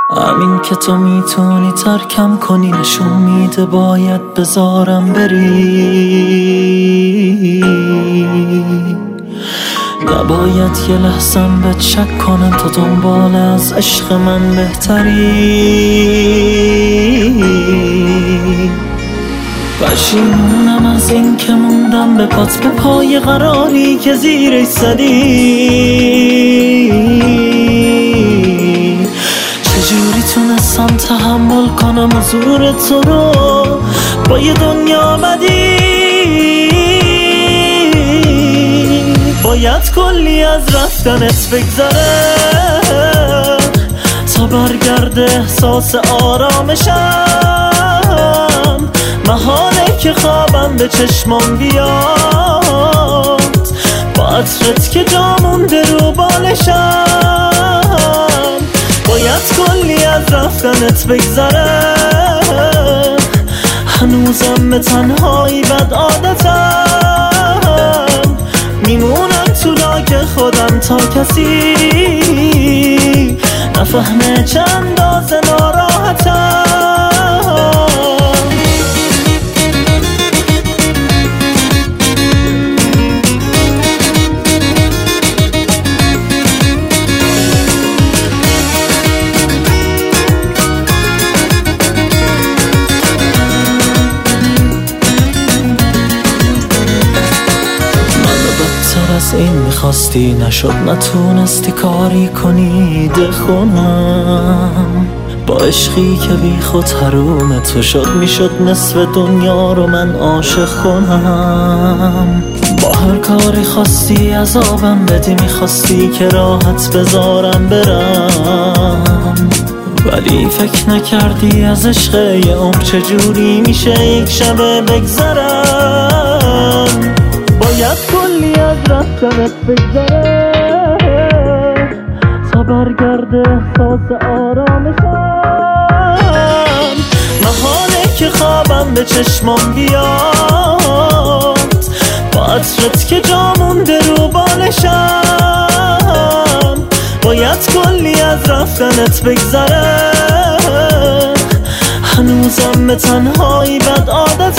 همین که تو میتونی ترکم کنی نشون میده باید بذارم بری. نباید یه لحظم بهت شک کنم تو دنبال از عشق من بهتری. پشیمونم از این که موندم به پات به پای قراری که زیرش زدی. چجوری تونستم تحمل کنم حضور تو رو با یه دنیا بدی. باید کلی از رفتنت بگذره تا برگرده احساس آرامشم. محاله که خوابم به چشمام بیاد با عطرت که جا مونده رو بالشم. باید کلی از رفتنت بگذره هنوزم به تنهایی بد عادتم. میمونم تو لاک خودم تا کسی نفهمه چند اندازه ناراحتم. از این میخواستی نشد نتونستی کاری کنی دخونم. با عشقی که بی خود حروم تو شد میشد نصف دنیا رو من عاشق کنم. با هر کاری خواستی عذابم بدی میخواستی که راحت بذارم برم. ولی فکر نکردی از عشق یه عمر چجوری میشه یک شبه بگذرم. باید کلی از رفتنت بگذره تا برگرده احساس آرامشم. محاله که خوابم به چشمام بیاد با عطرت که جا مونده رو بالشم. باید کلی از رفتنت بگذره هنوزم به تنهایی بد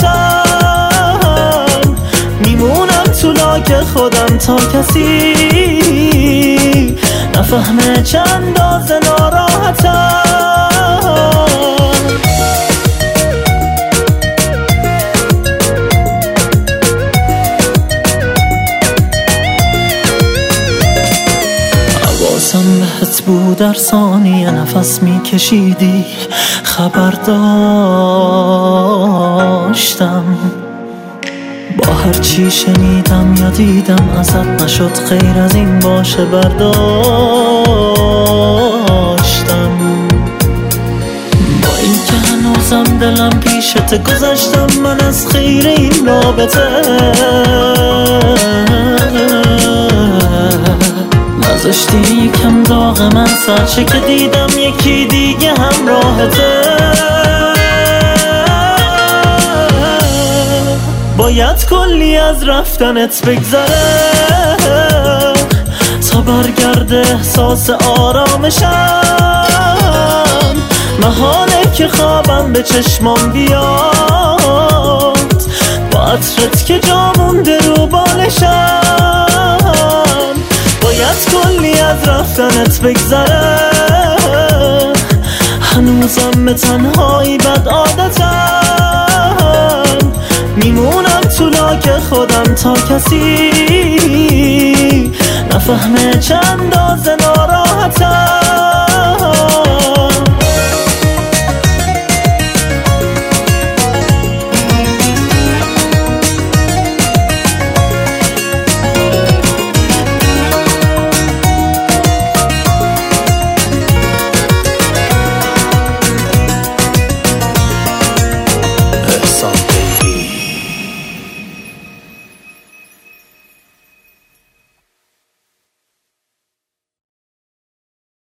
عادتم. میمونم تو لاک خودم تا کسی نفهمه چند اندازه ناراحتم. حواسم بهت بود در ثانیه نفس میکشیدی خبر داشتم. با هر چی شنیدم یا دیدم ازت نشد غیر از این باشه برداشتم. با این که هنوزم دلم پیشت گذشتم من از خیر این رابطه. نذاشتی یکم داغ من سرچه که دیدم یکی دیگه همراهته. باید کلی از رفتنت بگذره تا برگرده احساس آرامشم. محاله که خوابم به چشمام بیاد با عطرت که جا مونده رو بالشم. باید کلی از رفتنت بگذره هنوزم به تنهایی بد عادتم. میمونم تو لاک خودم تا کسی نفهمه چند اندازه ناراحتم.